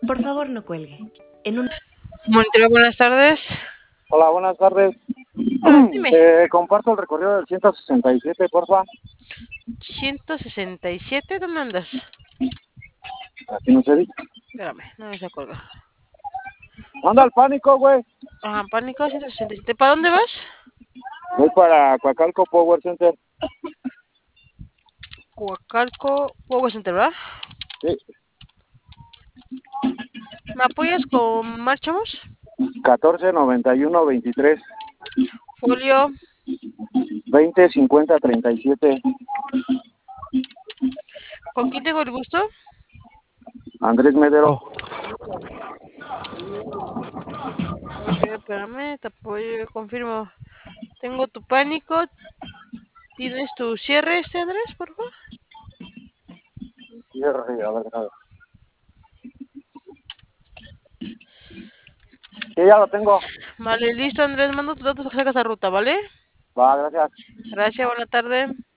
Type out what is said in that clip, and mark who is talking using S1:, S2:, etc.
S1: Por favor, no cuelgue. En un...
S2: Montero, buenas tardes.
S3: Hola, buenas tardes.
S2: Dime.
S3: Te comparto el recorrido del 167, porfa.
S2: 167, ¿dónde andas?
S3: Aquí no se dice.
S2: Espérame, no me acuerdo.
S3: Anda al pánico, güey.
S2: Ajá, Pánico 167. ¿Para dónde vas?
S3: Voy para Coacalco Power Center.
S2: Coacalco, Power Center, ¿verdad?
S3: Sí.
S2: ¿Me apoyas con Marchamos?
S3: 149123
S2: Folio.
S3: 205037.
S2: ¿Con quién tengo el gusto?
S3: Andrés Medero.
S2: Ok, espérame, te apoyo, confirmo. Tengo tu Pánico. ¿Tienes tu cierre, Andrés, por favor?
S3: A ver, a ver. Sí, ya lo tengo.
S2: Vale, listo, Andrés. Mando tus datos para que sacas la ruta, ¿vale?
S3: Va, gracias.
S2: Gracias, buena tarde.